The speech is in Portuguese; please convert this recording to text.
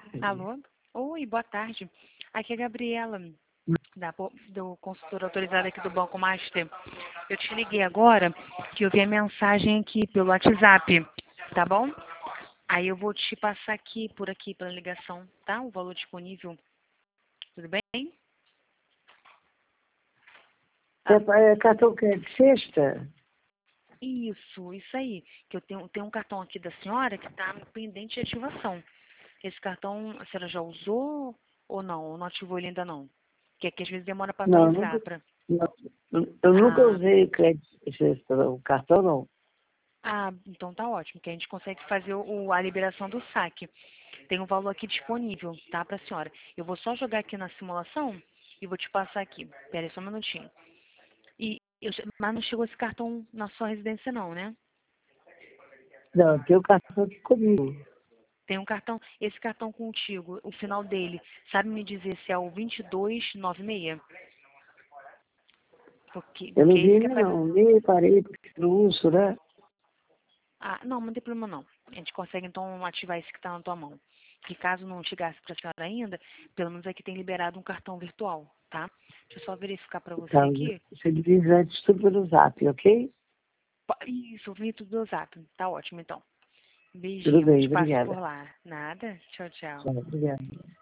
Alô? Oi, boa tarde. Aqui é a Gabriela, do consultor autorizado aqui do Banco Master. Eu te liguei agora que eu vi a mensagem aqui pelo WhatsApp, tá bom? Aí eu vou te passar por aqui, pela ligação, tá? O valor disponível. Tudo bem? É cartão que é de sexta? Isso aí. Que eu tenho um cartão aqui da senhora que está pendente de ativação. Esse cartão a senhora já usou ou não? Ou não ativou ele ainda não? Porque aqui às vezes demora para Não, atualizar. eu nunca Ah, usei crédito de sexta, o cartão não. então tá ótimo, que a gente consegue fazer a liberação do saque. Tem um valor aqui disponível, tá, pra senhora. Eu vou só jogar aqui na simulação e vou te passar aqui. Pera aí só um minutinho. Mas não chegou esse cartão na sua residência não, né? Não, tem o cartão aqui comigo. Tem um cartão, esse cartão contigo, o final dele, sabe me dizer se é o 2296? Porque, Eu não porque vi esse que é ainda pra... não, nem reparei, porque não uso, né? Não tem problema não. A gente consegue então ativar esse que está na tua mão. Que caso não chegasse para a senhora ainda, pelo menos aqui tem liberado um cartão virtual, tá? Deixa eu só verificar para você Tá, aqui. você diz antes tudo pelo zap, ok? Isso, vi tudo do Zap. Tá ótimo então. Tudo Beijinho, bem, te passo por obrigada. lá. Nada? Tchau, tchau. Tchau, obrigada.